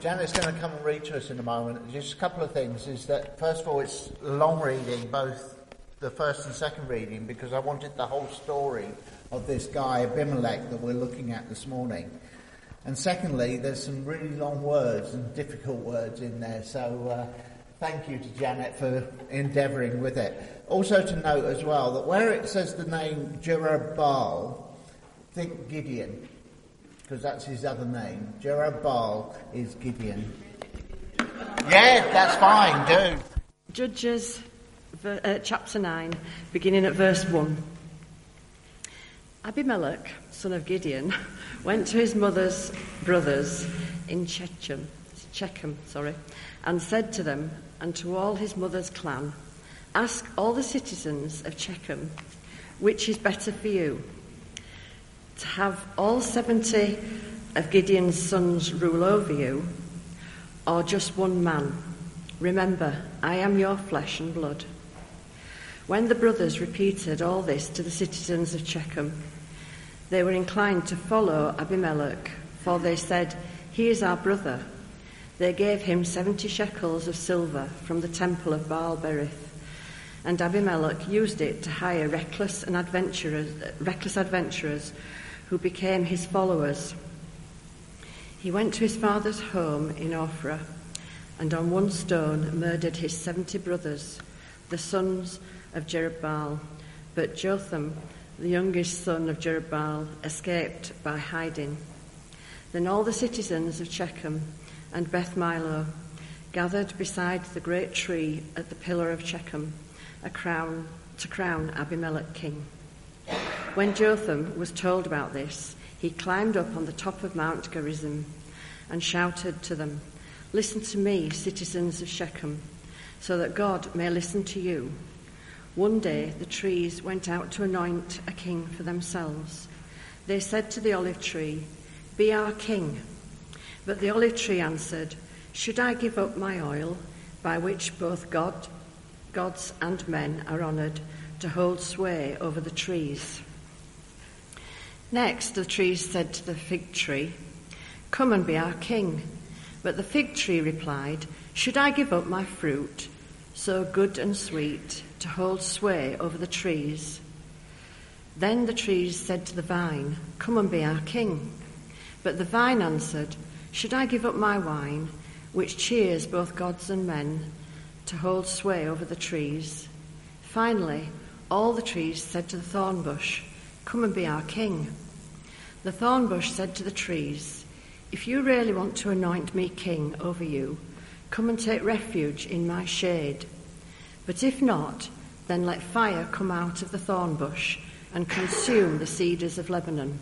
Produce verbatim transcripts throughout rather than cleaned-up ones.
Janet's going to come and read to us in a moment. Just a couple of things is that, first of all, it's long reading, both the first and second reading, because I wanted the whole story of this guy, Abimelech, that we're looking at this morning. And secondly, there's some really long words and difficult words in there, so uh, thank you to Janet for endeavouring with it. Also to note as well that where it says the name Jerubbaal, think Gideon, because that's his other name. Jerubbaal is Gideon. Yeah, that's fine, do. Judges, uh, chapter nine, beginning at verse one. Abimelech, son of Gideon, went to his mother's brothers in Shechem, Shechem, sorry, and said to them and to all his mother's clan, "Ask all the citizens of Shechem, which is better for you, to have all seventy of Gideon's sons rule over you, or just one man? Remember, I am your flesh and blood." When the brothers repeated all this to the citizens of Shechem, they were inclined to follow Abimelech, for they said, "He is our brother." They gave him seventy shekels of silver from the temple of Baal-berith, and Abimelech used it to hire reckless and adventurers, reckless adventurers who became his followers. He went to his father's home in Ophrah, and on one stone murdered his seventy brothers, the sons of Jerubbaal. But Jotham, the youngest son of Jerubbaal, escaped by hiding. Then all the citizens of Shechem and Beth Milo gathered beside the great tree at the pillar of Shechem, a crown to crown Abimelech king. When Jotham was told about this, he climbed up on the top of Mount Gerizim and shouted to them, "Listen to me, citizens of Shechem, so that God may listen to you." One day the trees went out to anoint a king for themselves. They said to the olive tree, "Be our king." But the olive tree answered, "Should I give up my oil, by which both God, gods and men are honoured, to hold sway over the trees?" Next the trees said to the fig tree, "Come and be our king." But the fig tree replied, "Should I give up my fruit, so good and sweet, to hold sway over the trees?" Then the trees said to the vine, "Come and be our king." But the vine answered, "Should I give up my wine, which cheers both gods and men, to hold sway over the trees?" Finally, all the trees said to the thorn bush, "Come and be our king." The thorn bush said to the trees, "If you really want to anoint me king over you, come and take refuge in my shade. But if not, then let fire come out of the thorn bush and consume the cedars of Lebanon."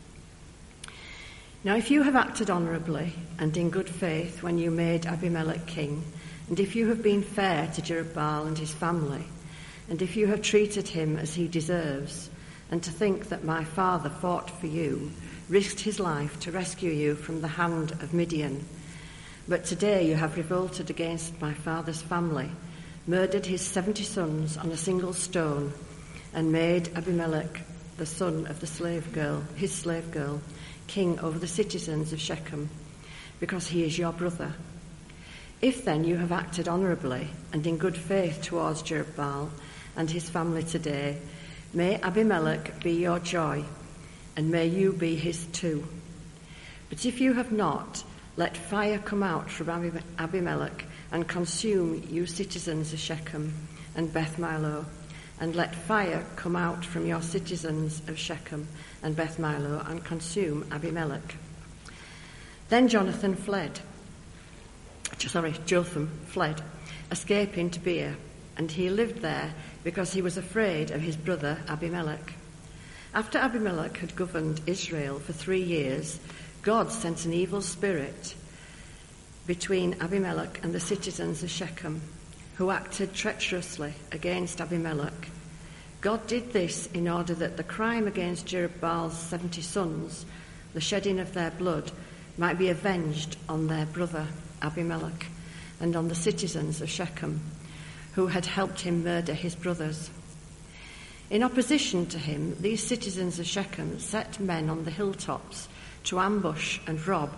Now if you have acted honourably and in good faith when you made Abimelech king, and if you have been fair to Jerubbaal and his family, and if you have treated him as he deserves, and to think that my father fought for you, risked his life to rescue you from the hand of Midian, but today you have revolted against my father's family, murdered his seventy sons on a single stone, and made Abimelech, the son of the slave girl, his slave girl, king over the citizens of Shechem, because he is your brother. If then you have acted honourably and in good faith towards Jerubbaal and his family today, may Abimelech be your joy, and may you be his too. But if you have not, let fire come out from Abimelech and consume you citizens of Shechem and Beth Milo, and let fire come out from your citizens of Shechem and Beth Milo and consume Abimelech. Then Jonathan fled, sorry, Jotham fled, escaping to Beer, and he lived there because he was afraid of his brother Abimelech. After Abimelech had governed Israel for three years, God sent an evil spirit between Abimelech and the citizens of Shechem, who acted treacherously against Abimelech. God did this in order that the crime against Jerubbaal's seventy sons, the shedding of their blood, might be avenged on their brother Abimelech and on the citizens of Shechem, who had helped him murder his brothers. In opposition to him, these citizens of Shechem set men on the hilltops to ambush and rob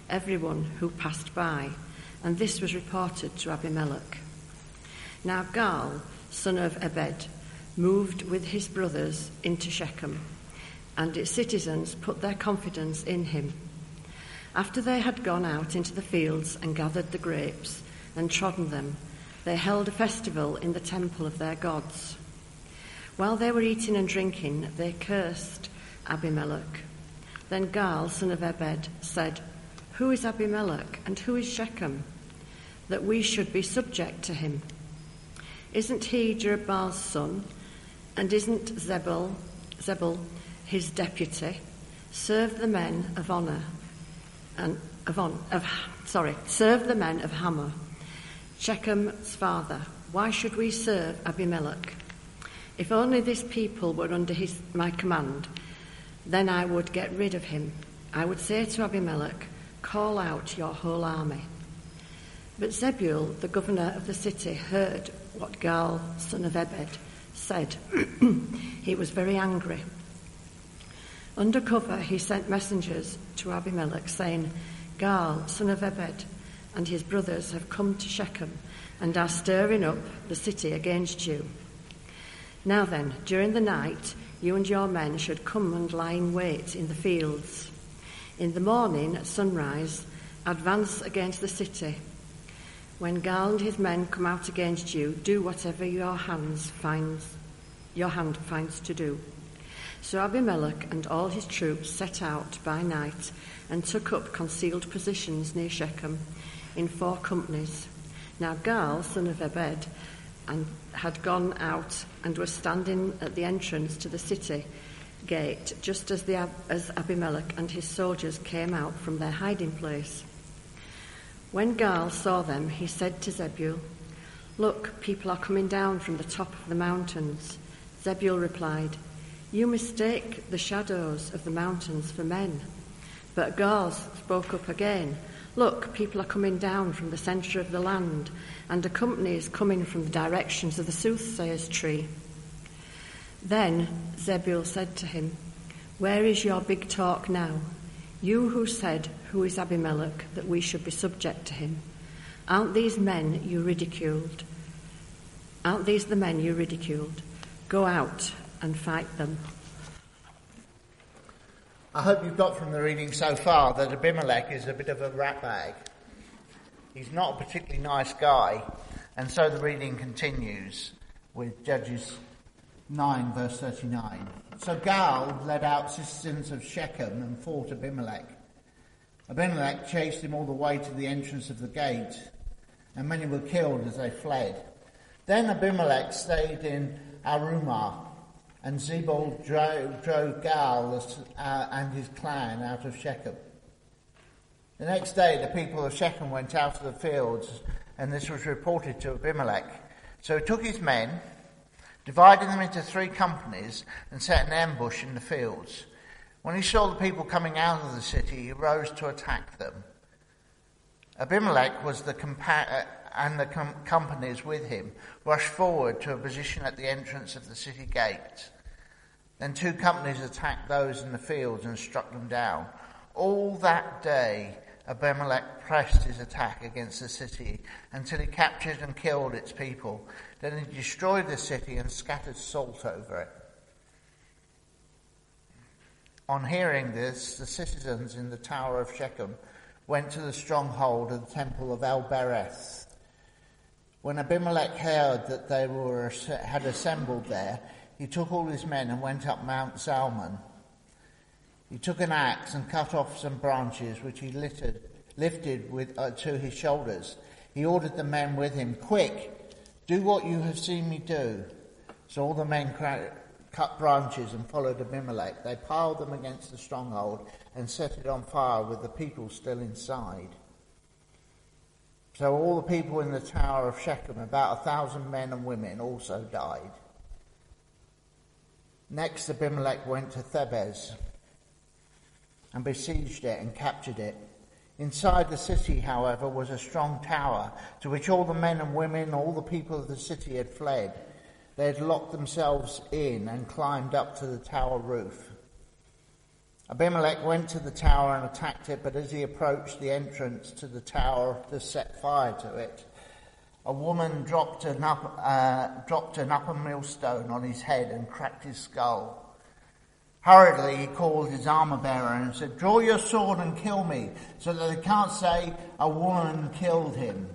everyone who passed by, and this was reported to Abimelech. Now Gaal, son of Ebed, moved with his brothers into Shechem, and its citizens put their confidence in him. After they had gone out into the fields and gathered the grapes and trodden them, they held a festival in the temple of their gods. While they were eating and drinking, they cursed Abimelech. Then Gaal, son of Ebed, said, "Who is Abimelech and who is Shechem, that we should be subject to him? Isn't he Jerubbal's son, and isn't Zebul, Zebul his deputy? Serve the men of honor and of on of sorry, serve the men of Hamor, Shechem's father. Why should we serve Abimelech? If only this people were under his my command, then I would get rid of him. I would say to Abimelech, call out your whole army." But Zebul, the governor of the city, heard what Gaal, son of Ebed, said. He was very angry. Under cover, he sent messengers to Abimelech, saying, "Gaal, son of Ebed, and his brothers have come to Shechem and are stirring up the city against you. Now then, during the night, you and your men should come and lie in wait in the fields. In the morning, at sunrise, advance against the city. When Gaal and his men come out against you, do whatever your hands finds, your hand finds to do." So Abimelech and all his troops set out by night and took up concealed positions near Shechem in four companies. Now Gaal, son of Ebed, and had gone out and was standing at the entrance to the city gate, just as, the, as Abimelech and his soldiers came out from their hiding place. When Gaal saw them, he said to Zebul, "Look, people are coming down from the top of the mountains." Zebul replied, "You mistake the shadows of the mountains for men." But Gaal spoke up again, "Look, people are coming down from the centre of the land, and a company is coming from the directions of the soothsayer's tree." Then Zebul said to him, "Where is your big talk now? You who said, 'Who is Abimelech, that we should be subject to him?' Aren't these men you ridiculed? Aren't these the men you ridiculed? Go out and fight them." I hope you've got from the reading so far that Abimelech is a bit of a ratbag. He's not a particularly nice guy, and so the reading continues with Judges nine verse thirty-nine. So Gaal led out citizens of Shechem and fought Abimelech. Abimelech chased him all the way to the entrance of the gate, and many were killed as they fled. Then Abimelech stayed in Arumah, and Zebul drove, drove Gaal uh, and his clan out of Shechem. The next day the people of Shechem went out to the fields, and this was reported to Abimelech. So he took his men, divided them into three companies, and set an ambush in the fields. When he saw the people coming out of the city, he rose to attack them. Abimelech was the compa- uh, and the com- companies with him rushed forward to a position at the entrance of the city gate. Then two companies attacked those in the fields and struck them down. All that day Abimelech pressed his attack against the city until he captured and killed its people. Then he destroyed the city and scattered salt over it. On hearing this, the citizens in the tower of Shechem went to the stronghold of the temple of El-Bereth. When Abimelech heard that they were had assembled there, he took all his men and went up Mount Zalmon. He took an axe and cut off some branches which he littered, lifted with, uh, to his shoulders. He ordered the men with him, "Quick, do what you have seen me do." So all the men cra- cut branches and followed Abimelech. They piled them against the stronghold and set it on fire with the people still inside. So all the people in the tower of Shechem, about a thousand men and women, also died. Next Abimelech went to Thebez and besieged it and captured it. Inside the city, however, was a strong tower to which all the men and women, all the people of the city had fled. They had locked themselves in and climbed up to the tower roof. Abimelech went to the tower and attacked it, but as he approached the entrance to the tower to set fire to it, a woman dropped an, up, uh, dropped an upper millstone on his head and cracked his skull. Hurriedly he called his armor-bearer and said, "Draw your sword and kill me, so that they can't say a woman killed him."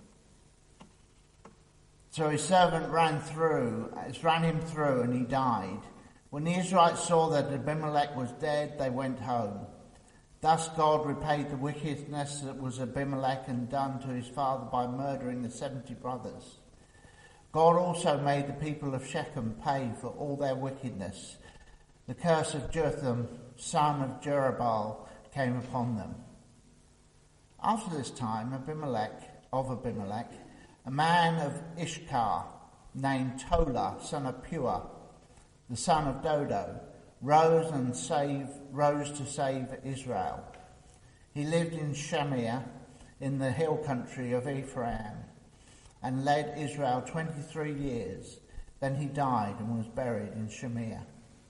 So his servant ran through, ran him through, and he died. When the Israelites saw that Abimelech was dead, they went home. Thus God repaid the wickedness that was Abimelech and done to his father by murdering the seventy brothers. God also made the people of Shechem pay for all their wickedness. The curse of Jotham, son of Jerubbaal, came upon them. After this time, Abimelech, of Abimelech, a man of Ishkar, named Tola, son of Puah, the son of Dodo, rose and save, rose to save Israel. He lived in Shamir, in the hill country of Ephraim, and led Israel twenty-three years. Then he died and was buried in Shamir.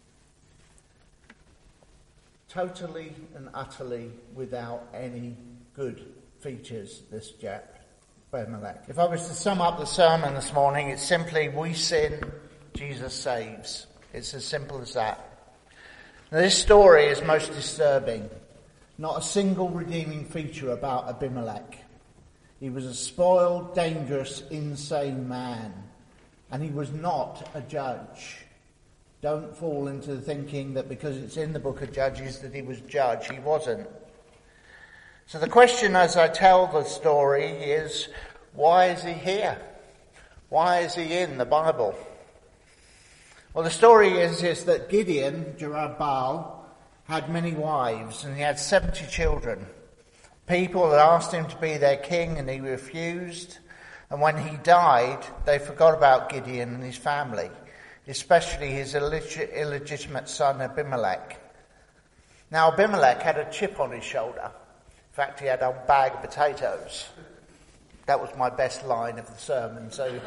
Totally and utterly without any good features, this chap, Abimelech. If I was to sum up the sermon this morning, it's simply, we sin, Jesus saves. It's as simple as that. Now, this story is most disturbing. Not a single redeeming feature about Abimelech. He was a spoiled, dangerous, insane man. And he was not a judge. Don't fall into thinking that because it's in the book of Judges that he was judge. He wasn't. So the question as I tell the story is, why is he here? Why is he in the Bible? Well, the story is, is that Gideon, Jerubbaal, had many wives and he had seventy children. People had asked him to be their king and he refused. And when he died, they forgot about Gideon and his family, especially his illeg- illegitimate son Abimelech. Now, Abimelech had a chip on his shoulder. In fact, he had a bag of potatoes. That was my best line of the sermon. So,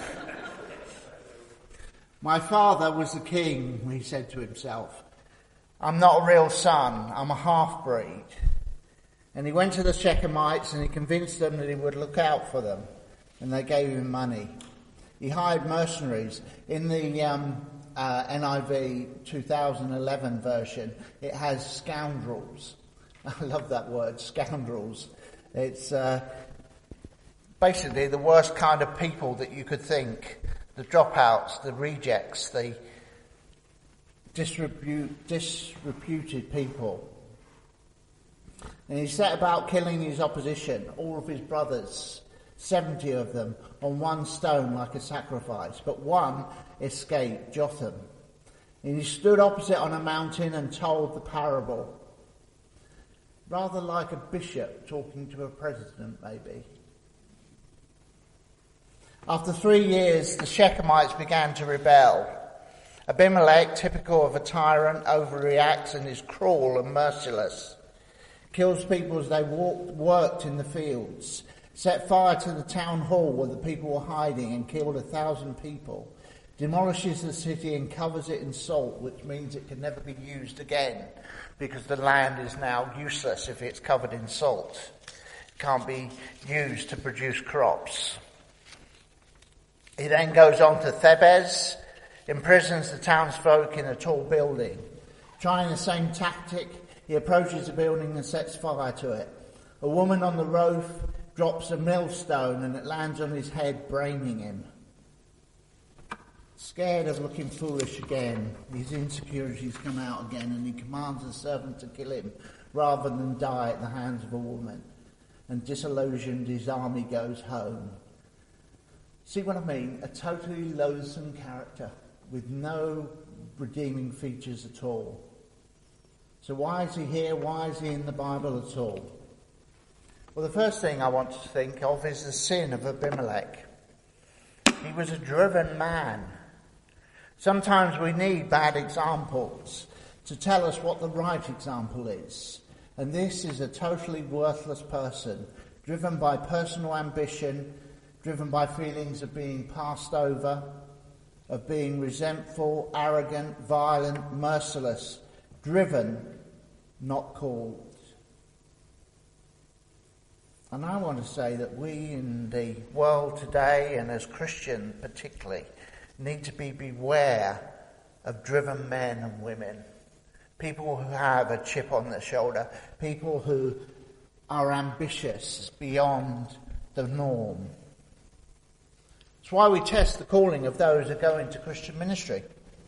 my father was the king, he said to himself. I'm not a real son, I'm a half-breed. And he went to the Shechemites and he convinced them that he would look out for them. And they gave him money. He hired mercenaries. In the um, uh, N I V two thousand eleven version, it has scoundrels. I love that word, scoundrels. It's uh, basically the worst kind of people that you could think. The dropouts, the rejects, the disrepute, disreputed people. And he set about killing his opposition, all of his brothers, seventy of them, on one stone like a sacrifice. But one escaped, Jotham. And he stood opposite on a mountain and told the parable. Rather like a bishop talking to a president, maybe. After three years, the Shechemites began to rebel. Abimelech, typical of a tyrant, overreacts and is cruel and merciless. Kills people as they walked, worked in the fields. Set fire to the town hall where the people were hiding and killed a thousand people. Demolishes the city and covers it in salt, which means it can never be used again because the land is now useless if it's covered in salt. It can't be used to produce crops. He then goes on to Thebez, imprisons the townsfolk in a tall building. Trying the same tactic, he approaches the building and sets fire to it. A woman on the roof drops a millstone and it lands on his head, braining him. Scared of looking foolish again, his insecurities come out again and he commands the servant to kill him rather than die at the hands of a woman. And disillusioned, his army goes home. See what I mean? A totally loathsome character with no redeeming features at all. So why is he here? Why is he in the Bible at all? Well, the first thing I want to think of is the sin of Abimelech. He was a driven man. Sometimes we need bad examples to tell us what the right example is. And this is a totally worthless person, driven by personal ambition, driven by feelings of being passed over, of being resentful, arrogant, violent, merciless, driven not called. And I want to say that we in the world today, and as Christians particularly, need to be beware of driven men and women. People who have a chip on their shoulder. People who are ambitious beyond the norm. That's why we test the calling of those who go into Christian ministry.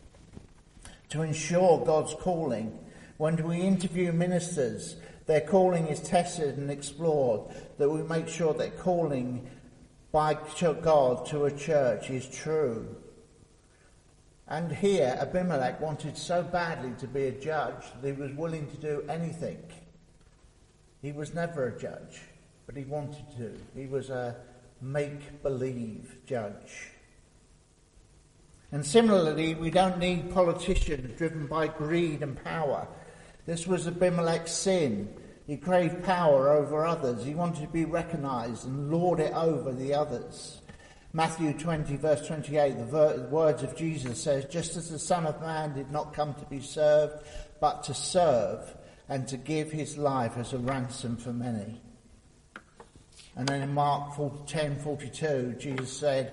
To ensure God's calling. When we interview ministers, their calling is tested and explored, that we make sure their calling by God to a church is true. And here, Abimelech wanted so badly to be a judge that he was willing to do anything. He was never a judge, but he wanted to. He was a make-believe judge. And similarly, we don't need politicians driven by greed and power. This was Abimelech's sin. He craved power over others. He wanted to be recognised and lord it over the others. Matthew twenty, verse twenty-eight, the, ver- the words of Jesus says, just as the Son of Man did not come to be served, but to serve and to give his life as a ransom for many. And then in Mark ten forty-two, Jesus said,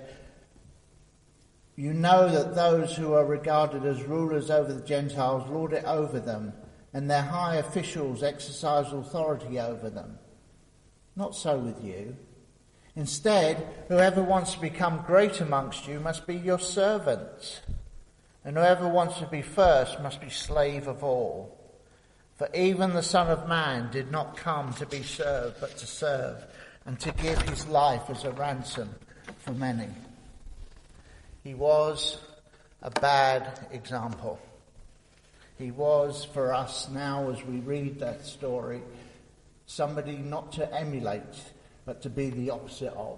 you know that those who are regarded as rulers over the Gentiles lord it over them, and their high officials exercise authority over them. Not so with you. Instead, whoever wants to become great amongst you must be your servant, and whoever wants to be first must be slave of all. For even the Son of Man did not come to be served, but to serve, and to give his life as a ransom for many. He was a bad example. He was, for us now, as we read that story, somebody not to emulate, but to be the opposite of.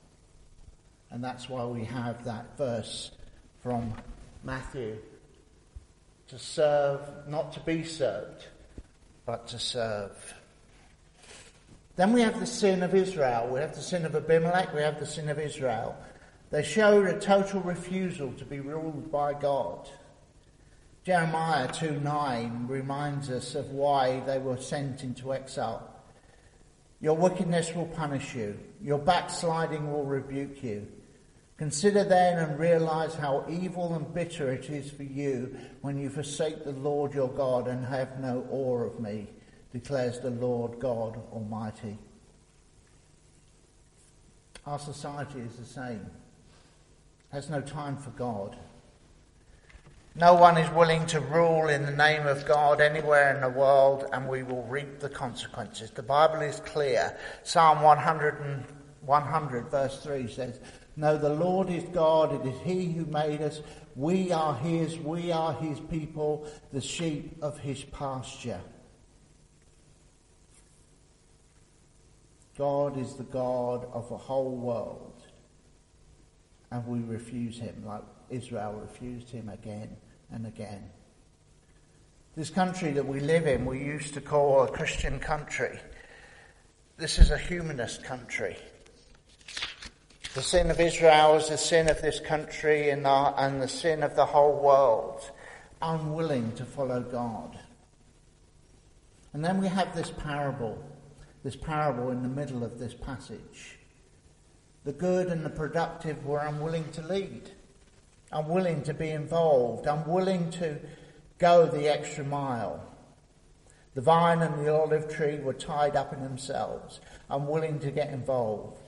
And that's why we have that verse from Matthew. To serve, not to be served, but to serve. Then we have the sin of Israel. We have the sin of Abimelech. We have the sin of Israel. They showed a total refusal to be ruled by God. Jeremiah two nine reminds us of why they were sent into exile. Your wickedness will punish you. Your backsliding will rebuke you. Consider then and realize how evil and bitter it is for you when you forsake the Lord your God and have no awe of me, declares the Lord God Almighty. Our society is the same. Has no time for God. No one is willing to rule in the name of God anywhere in the world, and we will reap the consequences. The Bible is clear. Psalm one hundred, and one hundred verse three says, no, the Lord is God, it is he who made us. We are his, we are his people, the sheep of his pasture. God is the God of the whole world. And we refuse him like Israel refused him again and again. This country that we live in, we used to call a Christian country. This is a humanist country. The sin of Israel is the sin of this country and, our, and the sin of the whole world, unwilling to follow God. And then we have this parable, this parable in the middle of this passage. The good and the productive were unwilling to lead, unwilling to be involved, unwilling to go the extra mile. The vine and the olive tree were tied up in themselves, unwilling to get involved.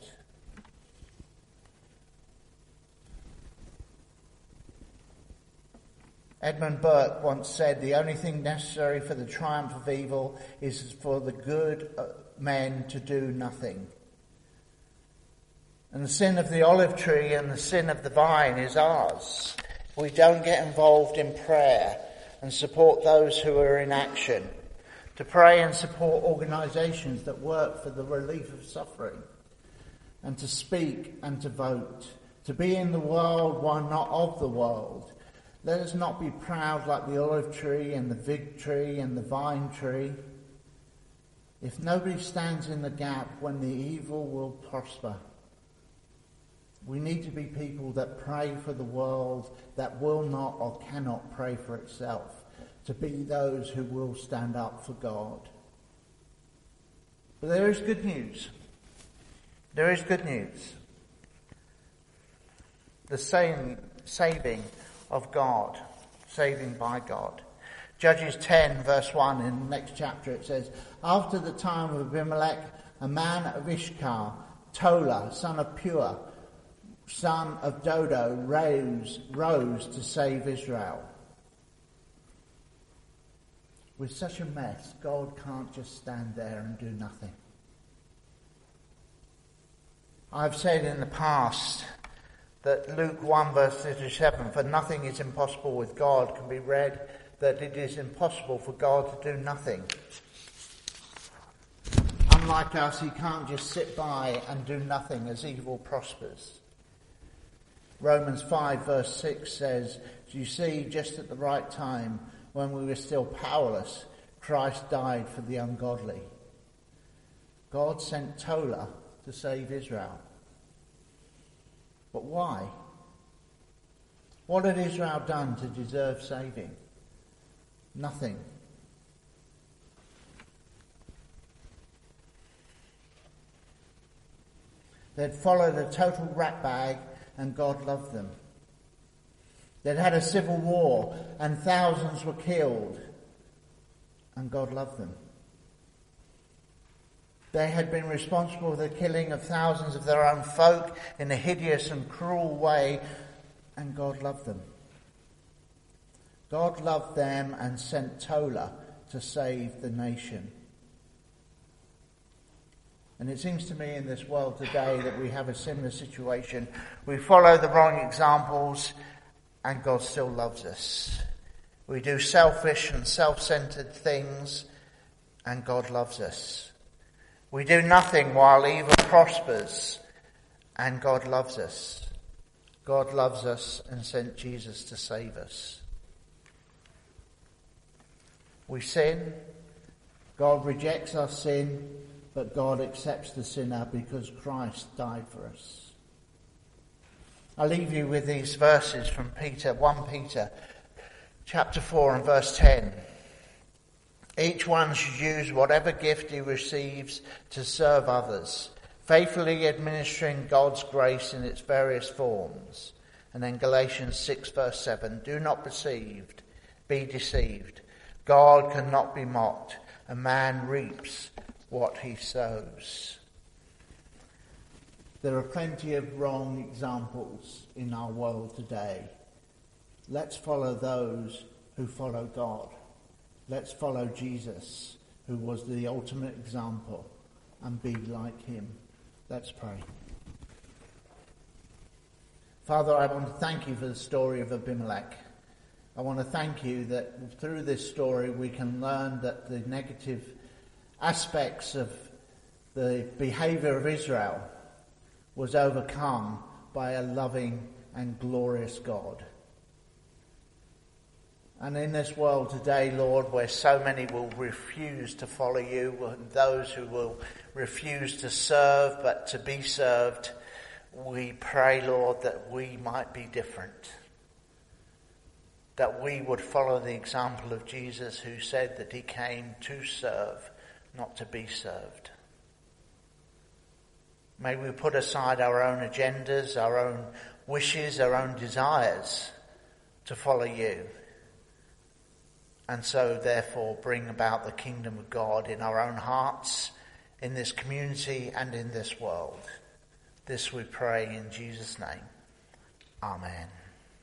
Edmund Burke once said, the only thing necessary for the triumph of evil is for the good men to do nothing. And the sin of the olive tree and the sin of the vine is ours. We don't get involved in prayer and support those who are in action. To pray and support organisations that work for the relief of suffering. And to speak and to vote. To be in the world while not of the world. Let us not be proud like the olive tree and the fig tree and the vine tree. If nobody stands in the gap when the evil will prosper. We need to be people that pray for the world that will not or cannot pray for itself. to be those who will stand up for God. But there is good news. There is good news. The saving, saving of God. Saving by God. Judges ten verse one, in the next chapter it says, after the time of Abimelech, a man of Ishkar, Tola, son of Pua, son of Dodo, rose, rose to save Israel. With such a mess, God can't just stand there and do nothing. I've said in the past that Luke one verse thirty-seven, for nothing is impossible with God, can be read that it is impossible for God to do nothing. Unlike us, he can't just sit by and do nothing as evil prospers. Romans five verse six says, you see, just at the right time, when we were still powerless, Christ died for the ungodly. God sent Tola to save Israel. But why? What had Israel done to deserve saving? Nothing. They'd followed a total ratbag and God loved them. They'd had a civil war and thousands were killed and God loved them. They had been responsible for the killing of thousands of their own folk in a hideous and cruel way, and God loved them. God loved them and sent Tola to save the nation. And it seems to me in this world today that we have a similar situation. We follow the wrong examples and God still loves us. We do selfish and self-centered things and God loves us. We do nothing while evil prospers and God loves us. God loves us and sent Jesus to save us. We sin. God rejects our sin, but God accepts the sinner because Christ died for us. I leave you with these verses from Peter, First Peter chapter four and verse ten. Each one should use whatever gift he receives to serve others, faithfully administering God's grace in its various forms. And then Galatians six verse seven, do not deceived, be deceived. God cannot be mocked. A man reaps what he sows. There are plenty of wrong examples in our world today. Let's follow those who follow God. Let's follow Jesus, who was the ultimate example, and be like him. Let's pray. Father, I want to thank you for the story of Abimelech. I want to thank you that through this story we can learn that the negative aspects of the behavior of Israel was overcome by a loving and glorious God. And in this world today, Lord, where so many will refuse to follow you, and those who will refuse to serve but to be served, we pray, Lord, that we might be different. That we would follow the example of Jesus, who said that he came to serve, not to be served. May we put aside our own agendas, our own wishes, our own desires to follow you. And so, therefore, bring about the kingdom of God in our own hearts, in this community and in this world. This we pray in Jesus' name. Amen.